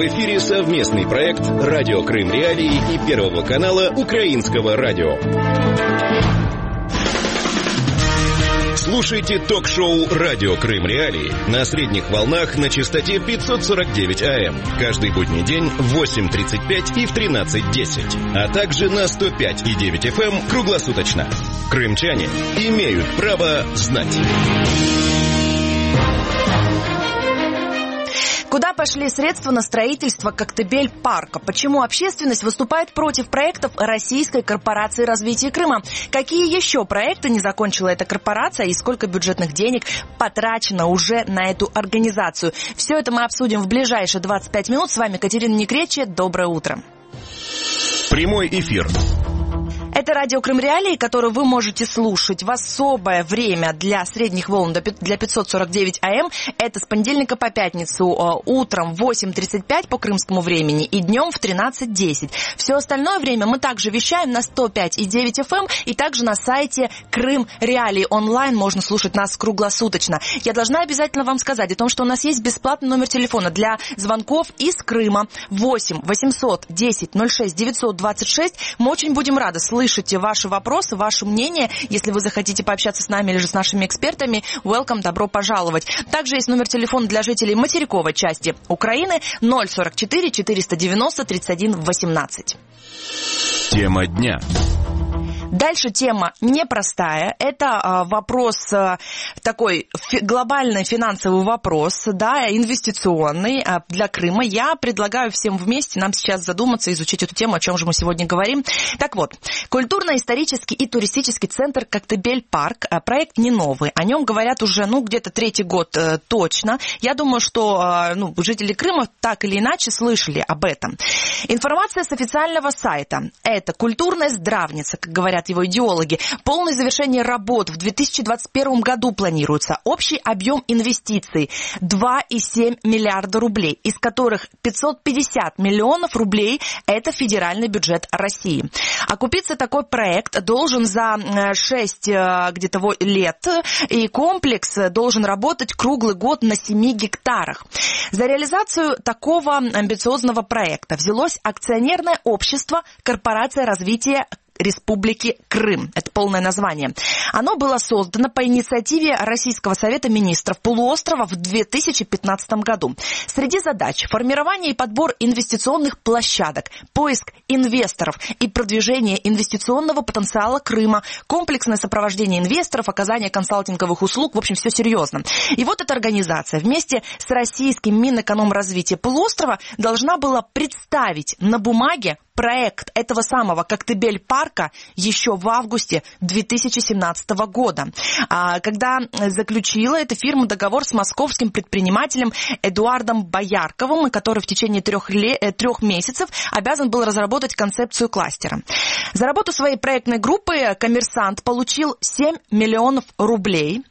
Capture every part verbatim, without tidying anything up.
В эфире совместный проект «Радио Крым Реалии» и Первого канала Украинского радио. Слушайте ток-шоу «Радио Крым Реалии» на средних волнах на частоте пятьсот сорок девять АМ каждый будний день в восемь тридцать пять и в тринадцать десять, а также на сто пять и девять эф эм круглосуточно. Крымчане имеют право знать. Куда пошли средства на строительство Коктебель-парка? Почему общественность выступает против проектов Российской корпорации развития Крыма? Какие еще проекты не закончила эта корпорация и сколько бюджетных денег потрачено уже на эту организацию? Все это мы обсудим в ближайшие двадцать пять минут. С вами Катерина Некречья. Доброе утро. Прямой эфир. Это радио Крым Реалии, которое вы можете слушать в особое время для средних волн, для пятьсот сорок девять АМ. Это с понедельника по пятницу утром в восемь тридцать пять по крымскому времени и днем в тринадцать десять. Все остальное время мы также вещаем на сто пять и девять эф эм и также на сайте Крым Реалии онлайн. Можно слушать нас круглосуточно. Я должна обязательно вам сказать о том, что у нас есть бесплатный номер телефона для звонков из Крыма восемь восемьсот десять ноль шесть девятьсот двадцать шесть. Мы очень будем рады слышать Слышите ваши вопросы, ваше мнение. Если вы захотите пообщаться с нами или же с нашими экспертами, welcome, добро пожаловать. Также есть номер телефона для жителей материковой части Украины ноль сорок четыре четыреста девяносто тридцать один восемнадцать. Тема дня. Дальше тема непростая. Это а, вопрос, а, такой фи- глобальный финансовый вопрос, да, инвестиционный а, для Крыма. Я предлагаю всем вместе нам сейчас задуматься, изучить эту тему, о чем же мы сегодня говорим. Так вот, культурно-исторический и туристический центр Коктебель-парк. А, проект не новый. О нем говорят уже, ну, где-то третий год а, точно. Я думаю, что а, ну, жители Крыма так или иначе слышали об этом. Информация с официального сайта. Это культурная здравница, как говорят его идеологи. Полное завершение работ в две тысячи двадцать первом году планируется. Общий объем инвестиций два и семь миллиарда рублей, из которых пятьсот пятьдесят миллионов рублей – это федеральный бюджет России. Окупиться такой проект должен за шесть где-то лет, и комплекс должен работать круглый год на семи гектарах. За реализацию такого амбициозного проекта взялось акционерное общество «Корпорация развития Республики Крым». Это полное название. Оно было создано по инициативе Российского совета министров полуострова в две тысячи пятнадцатом году. Среди задач – формирование и подбор инвестиционных площадок, поиск инвесторов и продвижение инвестиционного потенциала Крыма, комплексное сопровождение инвесторов, оказание консалтинговых услуг. В общем, все серьезно. И вот эта организация вместе с российским Минэкономразвития полуострова должна была представить на бумаге проект этого самого Коктебель-парка еще в августе две тысячи семнадцатого года, когда заключила эта фирма договор с московским предпринимателем Эдуардом Боярковым, который в течение трех, лет, трех месяцев обязан был разработать концепцию кластера. За работу своей проектной группы «Коммерсант» получил семь миллионов рублей.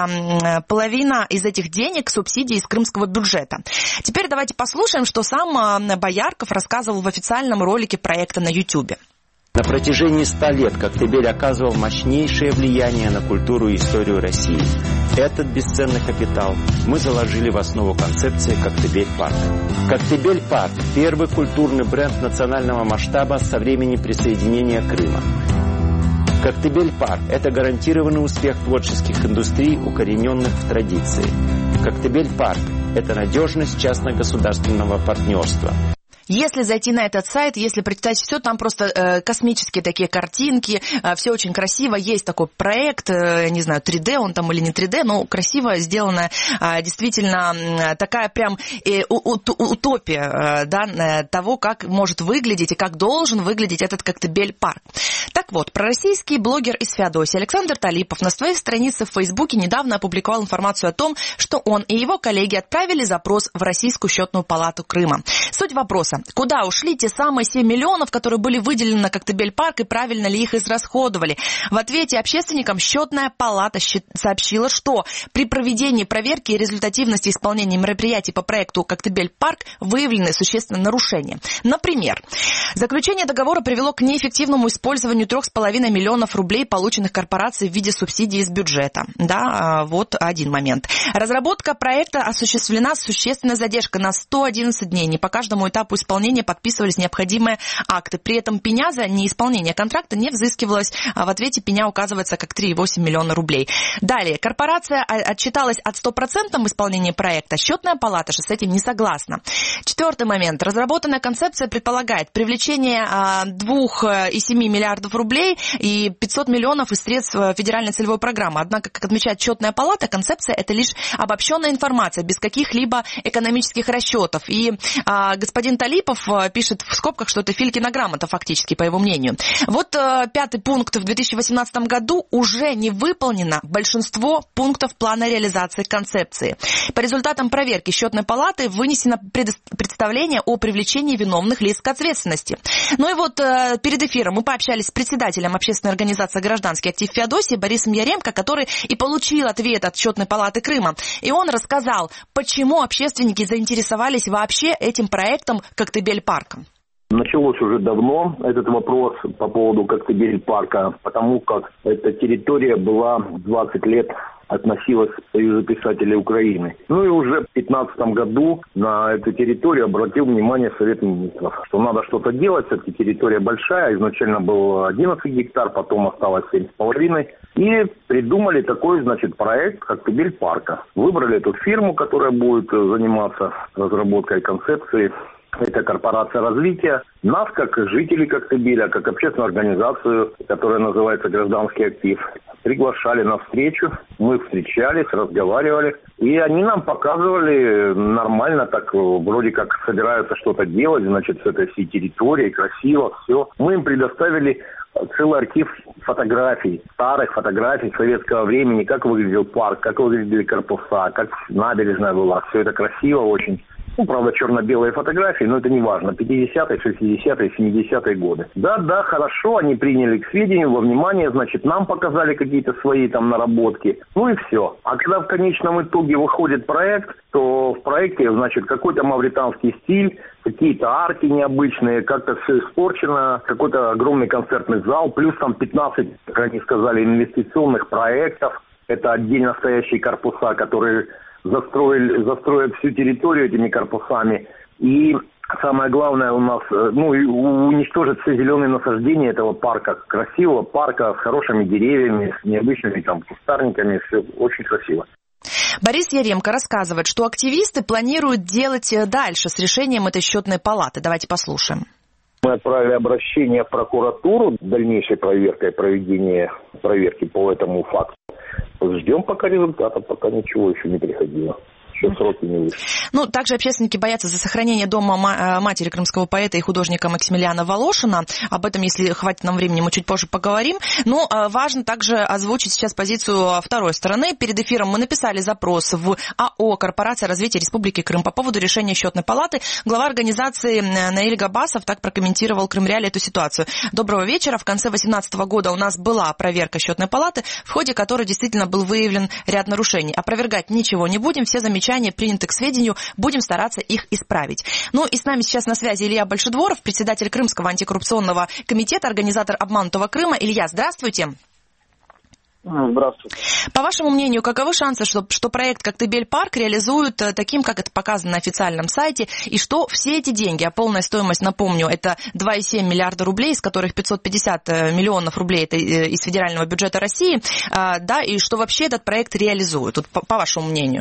Это половина из этих денег субсидий из крымского бюджета. Теперь давайте послушаем, что сам Боярков рассказывал в официальном ролике проекта на Ютубе. На протяжении ста лет Коктебель оказывал мощнейшее влияние на культуру и историю России. Этот бесценный капитал мы заложили в основу концепции Коктебель-парк. Коктебель-парк – первый культурный бренд национального масштаба со времени присоединения Крыма. Коктебель-парк – это гарантированный успех творческих индустрий, укорененных в традиции. Коктебель-парк – это надежность частно-государственного партнерства. Если зайти на этот сайт, если прочитать все, там просто э, космические такие картинки, э, все очень красиво. Есть такой проект, э, не знаю, три дэ он там или не три дэ, но красиво сделано, э, действительно э, такая прям э, утопия э, да, того, как может выглядеть и как должен выглядеть этот Коктебель-парк. Так вот, пророссийский блогер из Феодосии Александр Талипов на своей странице в Фейсбуке недавно опубликовал информацию о том, что он и его коллеги отправили запрос в Российскую счетную палату Крыма. Суть вопроса. вопроса. Куда ушли те самые семь миллионов, которые были выделены на Коктебель-парк, и правильно ли их израсходовали? В ответе общественникам Счетная палата сообщила, что при проведении проверки и результативности исполнения мероприятий по проекту Коктебель-парк выявлены существенные нарушения. Например, заключение договора привело к неэффективному использованию трех с половиной миллионов рублей, полученных корпорацией в виде субсидий из бюджета. Да, вот один момент. Разработка проекта осуществлена с существенной задержкой на сто одиннадцать дней. Не по каждому этапу исполнения подписывались необходимые акты. При этом пеня за неисполнение контракта не взыскивалась. А в ответе пеня указывается как три целых восемь десятых миллиона рублей. Далее. Корпорация отчиталась от стопроцентном исполнении проекта. Счетная палата же с этим не согласна. Четвертый момент. Разработанная концепция предполагает привлечение двух целых семь десятых миллиардов рублей и пятьсот миллионов из средств федеральной целевой программы. Однако, как отмечает Счетная палата, концепция – это лишь обобщенная информация, без каких-либо экономических расчетов. И а, господин Талипов пишет в скобках, что это Филькина грамота фактически, по его мнению. Вот а, пятый пункт в две тысячи восемнадцатом году уже не выполнено большинство пунктов плана реализации концепции. По результатам проверки Счетной палаты вынесено представление о привлечении виновных лиц к ответственности. Ну и вот а, перед эфиром мы пообщались с председателем общественной организации «Гражданский актив Феодосии» Борисом Яремко, который и получил ответ от Счетной палаты Крыма. И он рассказал, почему общественники заинтересовались вообще этим проектом Коктебель-парка. Началось уже давно этот вопрос по поводу Коктебель-парка, потому как эта территория была двадцать лет относилась к Союзу писателей Украины. Ну и уже в две тысячи пятнадцатом году на эту территорию обратил внимание Совет Министров, что надо что-то делать, все-таки территория большая, изначально было одиннадцать гектар, потом осталось семь с половиной. И придумали такой, значит, проект Коктебель-парка. Выбрали эту фирму, которая будет заниматься разработкой концепции. Это корпорация развития. Нас, как жителей Коктебеля, как общественную организацию, которая называется «Гражданский актив», приглашали на встречу. Мы встречались, разговаривали. И они нам показывали нормально, так вроде как собираются что-то делать, значит, с этой всей территорией, красиво, все. Мы им предоставили целый архив фотографий, старых фотографий советского времени, как выглядел парк, как выглядели корпуса, как набережная была. Все это красиво очень. Ну, правда, черно-белые фотографии, но это не важно. пятидесятые, шестидесятые, семидесятые годы. Да, да, хорошо, они приняли к сведению, во внимание, значит, нам показали какие-то свои там наработки. Ну и все. А когда в конечном итоге выходит проект, то в проекте, значит, какой-то мавританский стиль, какие-то арки необычные, как-то все испорчено, какой-то огромный концертный зал, плюс там пятнадцать, как они сказали, инвестиционных проектов. Это отдельно стоящие корпуса, которые застроили, застроят всю территорию этими корпусами. И самое главное у нас, ну, уничтожить все зеленые насаждения этого парка, красивого парка с хорошими деревьями, с необычными там кустарниками, все очень красиво. Борис Яремко рассказывает, что активисты планируют делать дальше с решением этой Счетной палаты. Давайте послушаем. Мы отправили обращение в прокуратуру с дальнейшей проверкой, проведения проверки по этому факту. Ждем пока результата, пока ничего еще не приходило. Еще сроки не вышли. Ну, также общественники боятся за сохранение дома матери крымского поэта и художника Максимилиана Волошина. Об этом, если хватит нам времени, мы чуть позже поговорим. Но важно также озвучить сейчас позицию второй стороны. Перед эфиром мы написали запрос в АО «Корпорация развития Республики Крым» по поводу решения Счетной палаты. Глава организации Наиль Габасов так прокомментировал Крымреалии эту ситуацию. Доброго вечера. В конце две тысячи восемнадцатого года у нас была проверка Счетной палаты, в ходе которой действительно был выявлен ряд нарушений. Опровергать ничего не будем. Все замечания приняты к сведению, будем стараться их исправить. Ну и с нами сейчас на связи Илья Большедворов, председатель Крымского антикоррупционного комитета, организатор «Обманутого Крыма». Илья, здравствуйте. Здравствуйте. По вашему мнению, каковы шансы, что, что проект «Коктебель-парк» реализуют таким, как это показано на официальном сайте, и что все эти деньги, а полная стоимость, напомню, это два целых семь десятых миллиарда рублей, из которых пятьсот пятьдесят миллионов рублей это из федерального бюджета России, да, и что вообще этот проект реализует, вот, по, по вашему мнению?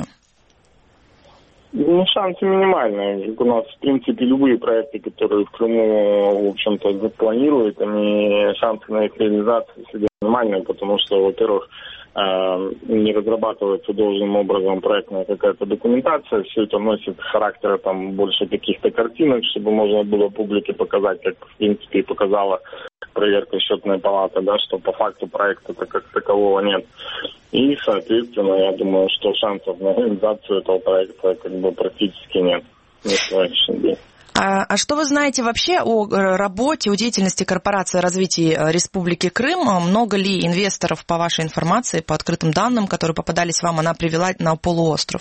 Ну, шансы минимальные. У нас, в принципе, любые проекты, которые в Крыму, в общем-то, планируют, они, шансы на их реализацию всегда минимальные, потому что, во-первых, не разрабатывается должным образом проектная какая-то документация, все это носит характер там больше каких-то картинок, чтобы можно было публике показать, как, в принципе, и показала проверка Счетной палаты, да, что по факту проекта-то как такового нет. И, соответственно, я думаю, что шансов на реализацию этого проекта как бы практически нет на сегодняшний день. А, а что вы знаете вообще о работе, о деятельности корпорации развития Республики Крым? Много ли инвесторов, по вашей информации, по открытым данным, которые попадались вам, она привела на полуостров?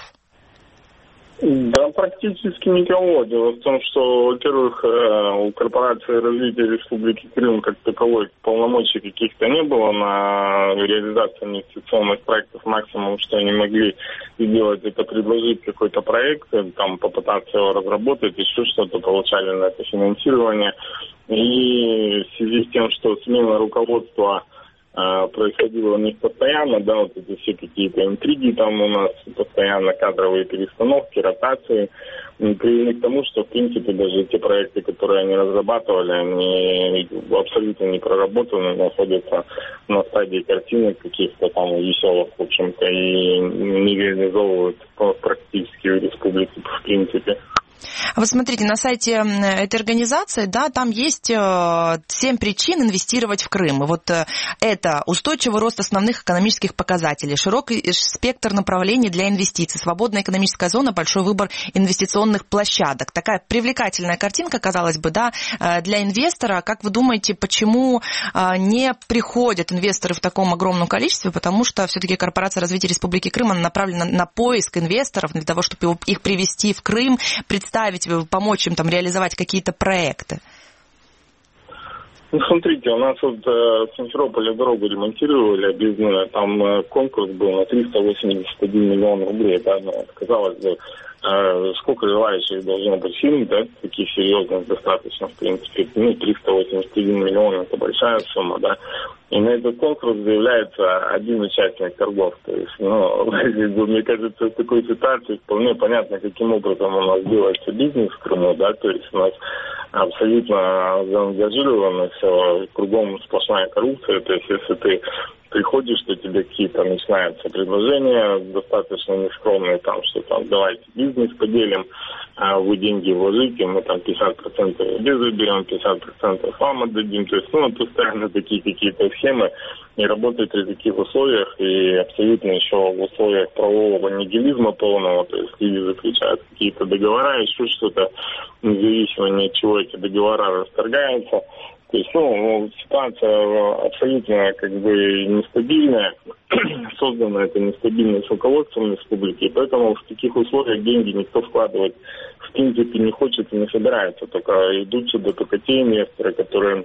Да, практически никого. Дело в том, что, во-первых, у корпорации развития Республики Крым как таковой полномочий каких-то не было на реализацию инвестиционных проектов. Максимум, что они могли сделать, это предложить какой-то проект, там попытаться его разработать, еще что-то, получали на это финансирование. И в связи с тем, что смена руководства происходило у них постоянно, да, вот эти все какие-то интриги там у нас, постоянно кадровые перестановки, ротации, привели к тому, что, в принципе, даже те проекты, которые они разрабатывали, они абсолютно не проработаны, находятся на стадии картинок каких-то там веселых, в общем-то, и не реализовывают практически в республике, в принципе. Вот смотрите, на сайте этой организации, да, там есть семь причин инвестировать в Крым. И вот это устойчивый рост основных экономических показателей, широкий спектр направлений для инвестиций, свободная экономическая зона, большой выбор инвестиционных площадок. Такая привлекательная картинка, казалось бы, да, для инвестора. Как вы думаете, почему не приходят инвесторы в таком огромном количестве? Потому что все-таки корпорация развития Республики Крым, она направлена на поиск инвесторов для того, чтобы их привести в Крым, представить, помочь им там реализовать какие-то проекты? Ну, смотрите, у нас вот э, в Симферополе дорогу ремонтировали, объездную, там э, конкурс был на триста восемьдесят один миллион рублей, да, ну, казалось бы, э, сколько желающих должно быть фильм, да, таких серьезных достаточно, в принципе, ну, триста восемьдесят один миллион, это большая сумма, да, и на этот конкурс заявляется один участник торгов, то есть, ну, мне кажется, в такой ситуации вполне понятно, каким образом у нас делается бизнес в Крыму, да, то есть у нас абсолютно заангажировано все, кругом сплошная коррупция, то есть если ты приходишь, что тебе какие-то начинаются предложения достаточно нескромные, там, что там давайте бизнес поделим, а вы деньги вложите, мы там пятьдесят процентов себе заберем, пятьдесят процентов вам отдадим, то есть, ну, постоянно такие какие-то схемы, и работать при таких условиях, и абсолютно еще в условиях правового нигилизма полного, то есть люди заключают какие-то договора, еще что-то, независимо от чего эти договора расторгаются. То есть, ну, ситуация абсолютно как бы нестабильная, создана это нестабильность руководством республики, поэтому в таких условиях деньги никто вкладывать в принципе не хочет и не собирается, только идут сюда только те инвесторы, которые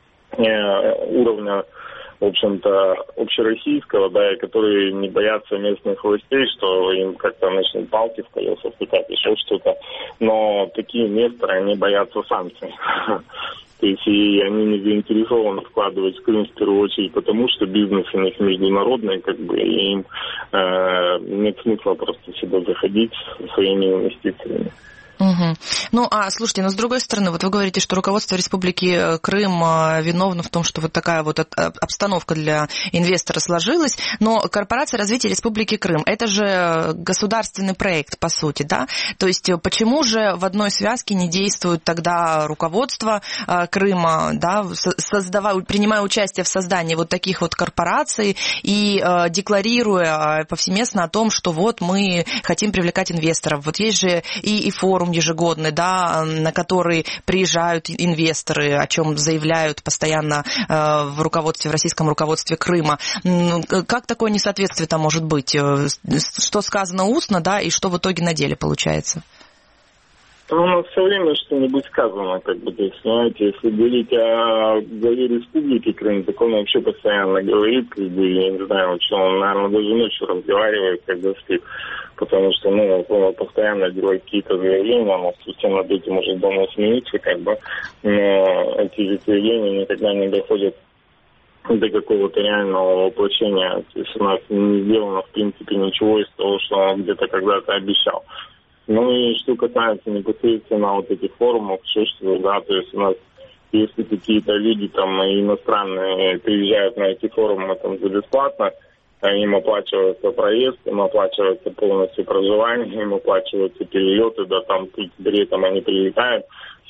э, уровня, в общем-то, общероссийского, да, и которые не боятся местных властей, что им как-то начнут палки в колеса втыкать, еще что-то, но такие инвесторы, они боятся санкций. То есть и они не заинтересованы вкладывать в Крым в первую очередь, потому что бизнес у них международный, как бы, и им э, нет смысла просто сюда заходить со своими инвестициями. Угу. Ну, а, слушайте, но с другой стороны, вот вы говорите, что руководство Республики Крым виновно в том, что вот такая вот обстановка для инвестора сложилась, но корпорация развития Республики Крым, это же государственный проект, по сути, да? То есть почему же в одной связке не действует тогда руководство Крыма, да, создавая, принимая участие в создании вот таких вот корпораций и декларируя повсеместно о том, что вот мы хотим привлекать инвесторов. Вот есть же и, и форум ежегодный, да, на который приезжают инвесторы, о чем заявляют постоянно в руководстве, в российском руководстве Крыма. Как такое несоответствие там может быть? Что сказано устно, да, и что в итоге на деле получается? Ну, у нас все время что-нибудь сказано, как бы, то есть, знаете, если говорить о главе Республики Крым, так он вообще постоянно говорит, как бы, я не знаю, что он, наверное, даже ночью разговаривает, когда спит, потому что, ну, он постоянно делает какие-то заявления, он совсем над этим уже давно смеется, как бы, но эти заявления никогда не доходят до какого-то реального воплощения, то есть у нас не сделано, в принципе, ничего из того, что он где-то когда-то обещал. Ну и что касается непосредственно вот этих форумов, что, что, да, то есть у нас, если какие-то люди там иностранные приезжают на эти форумы там за бесплатно, им оплачивается проезд, им оплачивается полностью проживание, им оплачиваются перелеты, да, там при там они прилетают,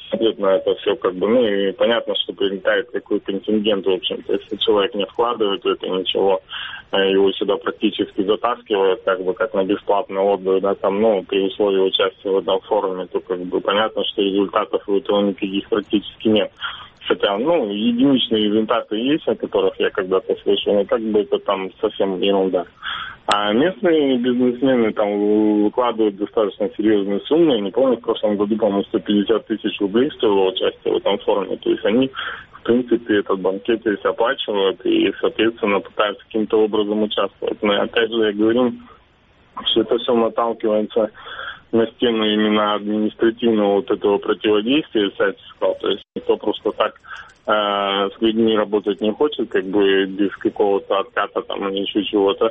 Соответственно, это все как бы, ну и понятно, что прилетает какой контингент, в общем-то, если человек не вкладывает в это ничего, его сюда практически затаскивают, как бы, как на бесплатный отдых, да, там, ну, при условии участия в этом форуме, то, как бы, понятно, что результатов у этого никаких практически нет. Хотя, ну, единичные результаты есть, о которых я когда-то слышал, но как бы это там совсем ерунда. А местные бизнесмены там выкладывают достаточно серьезные суммы. Я не помню, в прошлом году, по-моему, сто пятьдесят тысяч рублей стоило участие в этом форуме. То есть они, в принципе, этот банкет здесь оплачивают и, соответственно, пытаются каким-то образом участвовать. Но, опять же, я говорю, что это все наталкивается на стену именно административного вот этого противодействия всяческого. То есть никто просто так э, с людьми работать не хочет, как бы без какого-то отката там или еще чего-то.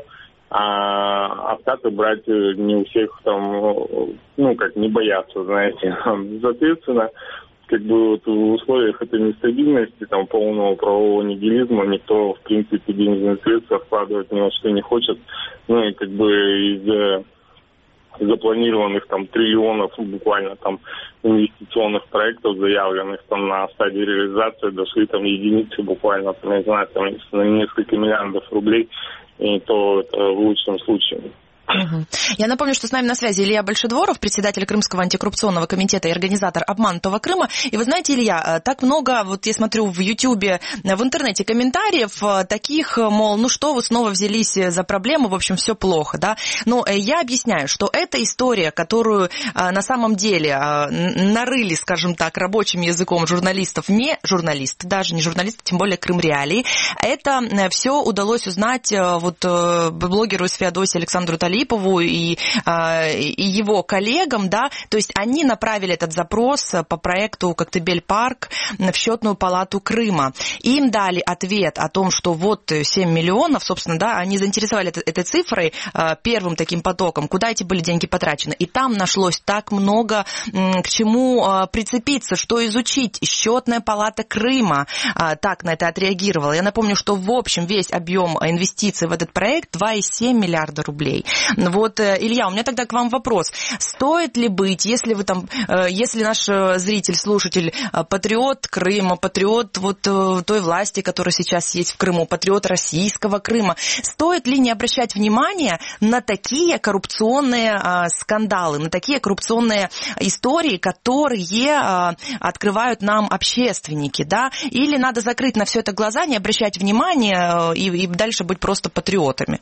А откаты брать не у всех там, ну, как не боятся, знаете. Соответственно, как бы вот в условиях этой нестабильности, там, полного правового нигилизма никто, в принципе, денежные средства вкладывать ни во что не хочет. Ну, и как бы из запланированных там триллионов буквально там инвестиционных проектов, заявленных там на стадии реализации, дошли там единицы буквально, там, я знаю, там на несколько миллиардов рублей, и то это в лучшем случае. Угу. Я напомню, что с нами на связи Илья Большедворов, председатель Крымского антикоррупционного комитета и организатор обманутого Крыма. И вы знаете, Илья, так много, вот я смотрю в Ютьюбе, в интернете комментариев таких, мол, ну что вы снова взялись за проблему, в общем, все плохо, да. Но я объясняю, что эта история, которую на самом деле нарыли, скажем так, рабочим языком журналистов, не журналисты, даже не журналисты, тем более Крымреалии, это все удалось узнать вот блогеру из Феодосии Александру Талипову и, и его коллегам, да, то есть они направили этот запрос по проекту «Коктебель-парк» в счетную палату Крыма. Им дали ответ о том, что вот семь миллионов, собственно, да, они заинтересовали этой, этой цифрой, первым таким потоком, куда эти были деньги потрачены. И там нашлось так много к чему прицепиться, что изучить. Счетная палата Крыма так на это отреагировала. Я напомню, что в общем весь объем инвестиций в этот проект два целых семь десятых миллиарда рублей. Вот, Илья, у меня тогда к вам вопрос. Стоит ли быть, если вы там, если наш зритель, слушатель, патриот Крыма, патриот вот той власти, которая сейчас есть в Крыму, патриот российского Крыма, стоит ли не обращать внимания на такие коррупционные скандалы, на такие коррупционные истории, которые открывают нам общественники, да? Или надо закрыть на все это глаза, не обращать внимания и, и дальше быть просто патриотами?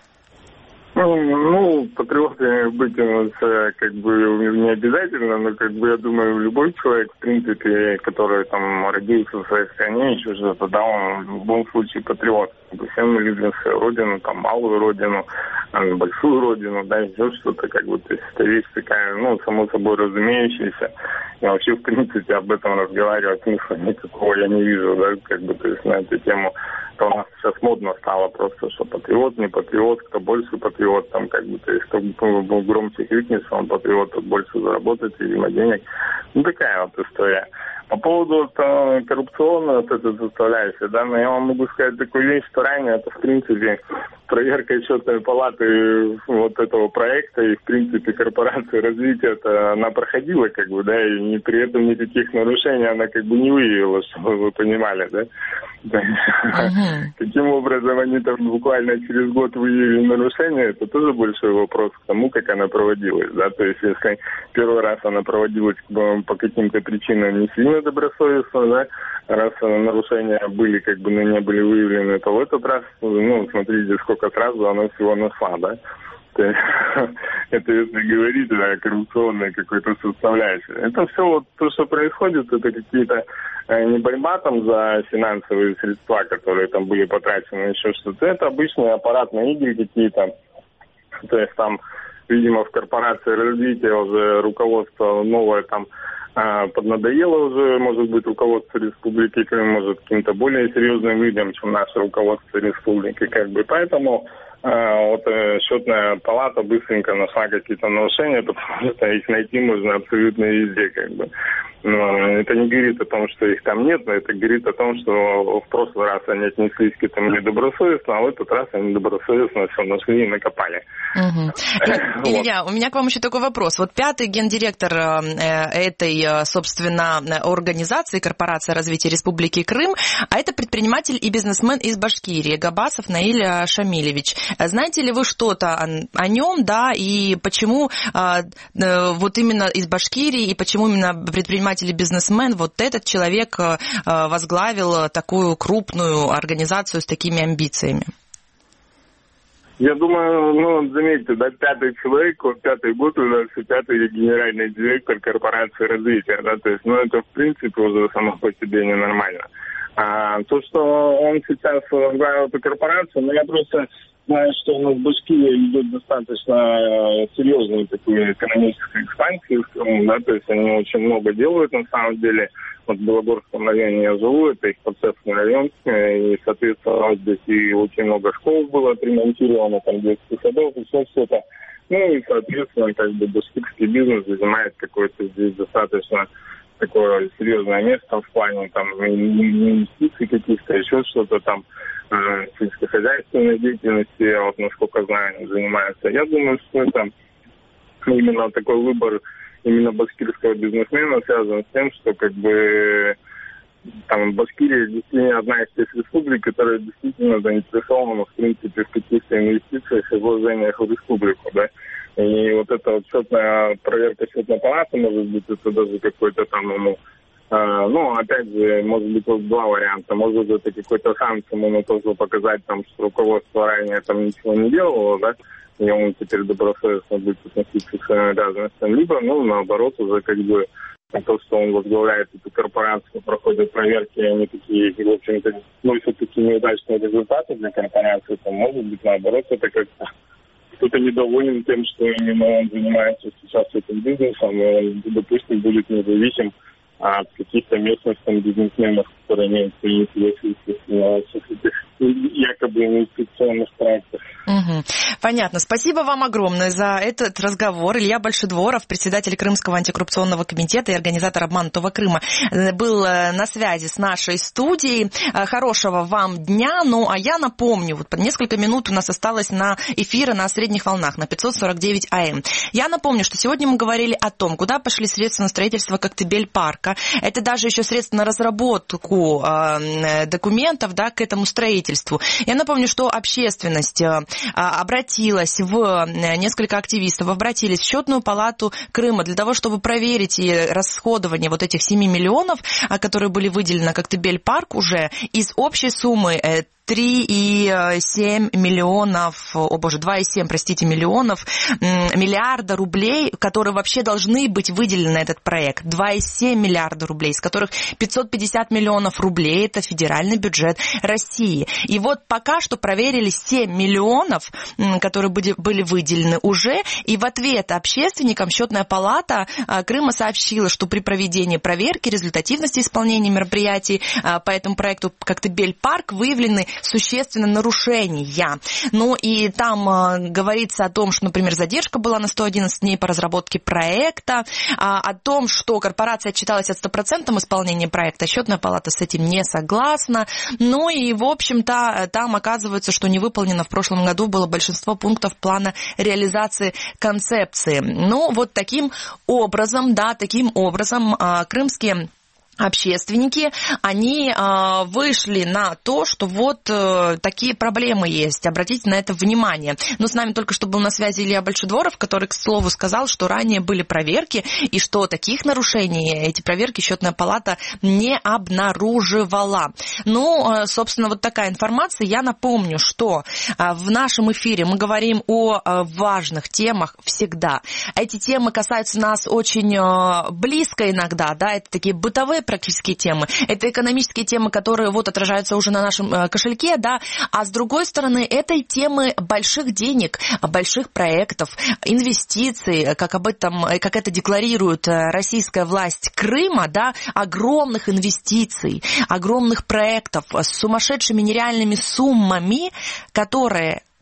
Ну, патриотами быть как бы не обязательно, но как бы я думаю, любой человек, в принципе, который там родился в своей стране, еще что-то, да, он в любом случае патриот. Все мы любим свою родину, там, малую родину, большую родину, да, еще что-то, как бы, то есть это вещь такая, ну, само собой разумеющаяся. И вообще, в принципе, об этом разговаривать смысла никакого я не вижу, да, как бы, то есть на эту тему, то у нас сейчас модно стало просто, что патриот, не патриот, кто больше патриот, там, как бы, то есть, кто громче крикнет, что он патриот, тот больше заработает, видимо, денег. Ну, такая вот история. По поводу вот, коррупционной вот этой составляющей, да, но я вам могу сказать такую вещь, что ранее это, в принципе, проверка счетной палаты вот этого проекта и, в принципе, корпорации развития, это она проходила, как бы, да, и не, при этом никаких нарушений она, как бы, не выявила, чтобы вы понимали, да. Uh-huh. Каким образом они там буквально через год выявили нарушения, это тоже большой вопрос к тому, как она проводилась, да, то есть, если первый раз она проводилась по каким-то причинам не сильно добросовестно, да, раз нарушения были, как бы, но не были выявлены, то в этот раз, ну, смотрите, сколько сразу она всего нашла, да. Это если говорить о коррупционной какой-то составляющей. Это все вот то, что происходит, это какие-то не борьба там за финансовые средства, которые там были потрачены, еще что-то. Это обычные аппаратные игры какие-то. То есть там, видимо, в корпорации развития уже руководство новое там поднадоело уже, может быть, руководство республики Крым, может, каким-то более серьезным людям, чем наше руководство республики, как бы. Поэтому э, вот э, счетная палата быстренько нашла какие-то нарушения, потому что их найти можно абсолютно везде, как бы. Но это не говорит о том, что их там нет, но это говорит о том, что в прошлый раз они отнеслись к этому недобросовестно, а в этот раз они добросовестно все нашли и накопали. Угу. Илья, у меня к вам еще такой вопрос. Вот пятый гендиректор этой, собственно, организации, Корпорация развития Республики Крым, а это предприниматель и бизнесмен из Башкирии, Габасов Наиль Шамилевич. Знаете ли вы что-то о, о нем, да, и почему а, вот именно из Башкирии, и почему именно предприниматель и бизнесмен, вот этот человек возглавил такую крупную организацию с такими амбициями? Я думаю, ну, заметьте, да, пятый человек, вот пятый год у нас и пятый генеральный директор корпорации развития, да, то есть, ну, это, в принципе, уже само по себе ненормально. А то, что он сейчас возглавил эту корпорацию, ну, я просто знаю, что у нас в Башкирии идет достаточно серьезная такая экономическая экспансия, да, то есть они очень много делают на самом деле. Вот в Белогорском районе я живу, это их процессный район, и, соответственно, здесь и очень много школ было отремонтировано, там детских садов, и все, все это. Ну и, соответственно, как бы башкирский бизнес занимает какое-то здесь достаточно такое серьезное место в плане там инвестиций каких-то, еще что-то там, э, сельскохозяйственной деятельности, я вот насколько знаю, занимаются. Я думаю, что это именно такой выбор именно башкирского бизнесмена связан с тем, что как бы там Башкирия действительно одна из тех республик, которая действительно заинтересована в принципе в каких-то инвестициях и вложениях в республику, да. И вот эта вот счетная проверка счетной палаты, может быть, это даже какой-то там, ну, э, ну, опять же, может быть, вот два варианта. Может быть, это какой-то шанс ему тоже показать, там, что руководство ранее там ничего не делало, да, и он теперь добросовестно будет относиться к своим обязанностям, либо, ну, наоборот, уже как бы то, что он возглавляет эту корпорацию, проходят проверки, они такие, в общем-то, носят такие неудачные результаты для корпорации, то, может быть, наоборот, это как-то кто-то недоволен тем, что именно он занимается сейчас этим бизнесом, и он, допустим, будет независим от каких-то местных там, бизнесменов, которые имеют свои интересы в этих якобы инвестиционных проектах. Угу. Понятно. Спасибо вам огромное за этот разговор. Илья Большедворов, председатель Крымского антикоррупционного комитета и организатор обманутого Крыма, был на связи с нашей студией. Хорошего вам дня. Ну, а я напомню, вот несколько минут у нас осталось на эфира на средних волнах, на пятьсот сорок девять АМ. Я напомню, что сегодня мы говорили о том, куда пошли средства на строительство Коктебель-парка. Это даже еще средства на разработку э, документов, да, к этому строительству. Я напомню, что общественность обратилась в, несколько активистов обратились в счетную палату Крыма для того, чтобы проверить расходование вот этих семи миллионов, которые были выделены на Коктебель-парк уже из общей суммы три и семь миллионов, о боже, два и семь, простите, миллионов, миллиарда рублей, которые вообще должны быть выделены на этот проект. два и семь миллиарда рублей, из которых пятьсот пятьдесят миллионов рублей – это федеральный бюджет России. И вот пока что проверили семь миллионов, которые были выделены уже, и в ответ общественникам счетная палата Крыма сообщила, что при проведении проверки результативности исполнения мероприятий по этому проекту Коктебель-парк выявлены существенные нарушения. Ну и там э, говорится о том, что, например, задержка была на сто одиннадцать дней по разработке проекта, а, о том, что корпорация отчиталась от стопроцентном исполнении проекта, счетная палата с этим не согласна. Ну и, в общем-то, там оказывается, что не выполнено в прошлом году было большинство пунктов плана реализации концепции. Ну, вот таким образом, да, таким образом э, крымские общественники, они э, вышли на то, что вот э, такие проблемы есть. Обратите на это внимание. Но с нами только что был на связи Илья Большедворов, который, к слову, сказал, что ранее были проверки, и что таких нарушений эти проверки счетная палата не обнаруживала. Ну, э, собственно, вот такая информация. Я напомню, что э, в нашем эфире мы говорим о э, важных темах всегда. Эти темы касаются нас очень э, близко иногда, да, это такие бытовые практические темы. Это экономические темы, которые вот отражаются уже на нашем э, кошельке, да, а с другой стороны, это темы больших денег, больших проектов, инвестиций, как об этом, как это декларирует российская власть Крыма, да, огромных инвестиций, огромных проектов с сумасшедшими нереальными суммами, которые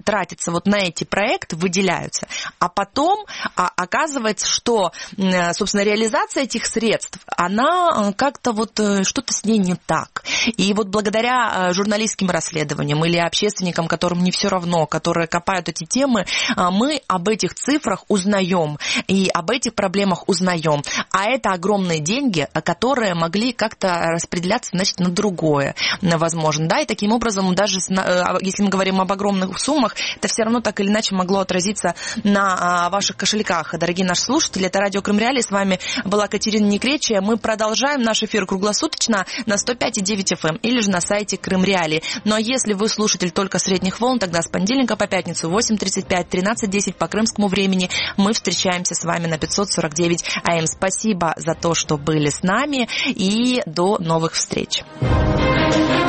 тратятся вот на эти проекты, выделяются. А потом а, оказывается, что, собственно, реализация этих средств, она как-то вот что-то с ней не так. И вот благодаря журналистским расследованиям или общественникам, которым не все равно, которые копают эти темы, мы об этих цифрах узнаем и об этих проблемах узнаем. А это огромные деньги, которые могли как-то распределяться, значит, на другое, возможно. Да, и таким образом, даже если мы говорим об огромных суммах, это все равно так или иначе могло отразиться на ваших кошельках. Дорогие наши слушатели, это радио Крым Реалии. С вами была Катерина Некречия. Мы продолжаем наш эфир круглосуточно на сто пять и девять эф эм или же на сайте Крым Реалии. Ну а если вы слушатель только средних волн, тогда с понедельника по пятницу восемь тридцать пять тринадцать десять по крымскому времени мы встречаемся с вами на пятьсот сорок девять эй эм. Спасибо за то, что были с нами, и до новых встреч.